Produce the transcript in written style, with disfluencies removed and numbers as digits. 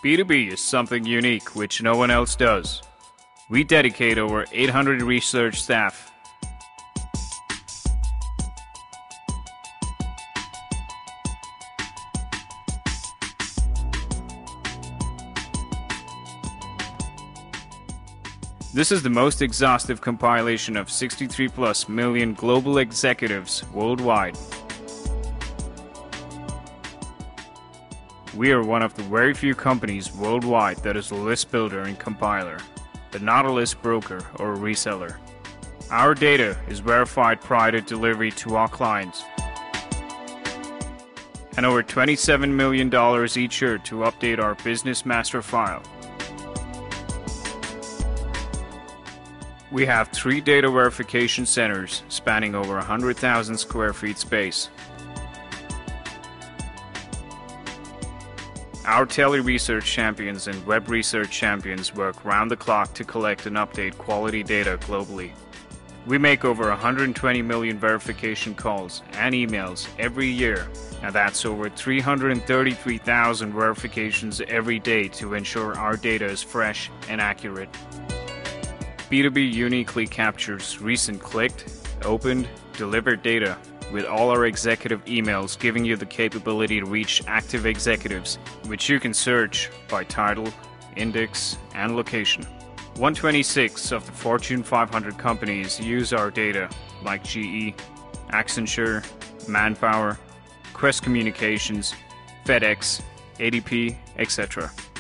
B2B is something unique which no one else does. We dedicate over 800 research staff. This is the most exhaustive compilation of 63+ million global executives worldwide. We are one of the very few companies worldwide that is a list builder and compiler, but not a list broker or a reseller. Our data is verified prior to delivery to our clients, and over $27 million each year to update our business master file. We have 3 data verification centers spanning over 100,000 square feet space. Our tele-research champions and web research champions work round the clock to collect and update quality data globally. We make over 120 million verification calls and emails every year, and that's over 333,000 verifications every day to ensure our data is fresh and accurate. B2B uniquely captures recent clicked, opened, delivered data, with all our executive emails giving you the capability to reach active executives, which you can search by title, index, and location. 126 of the Fortune 500 companies use our data, like GE, Accenture, Manpower, Quest Communications, FedEx, ADP, etc.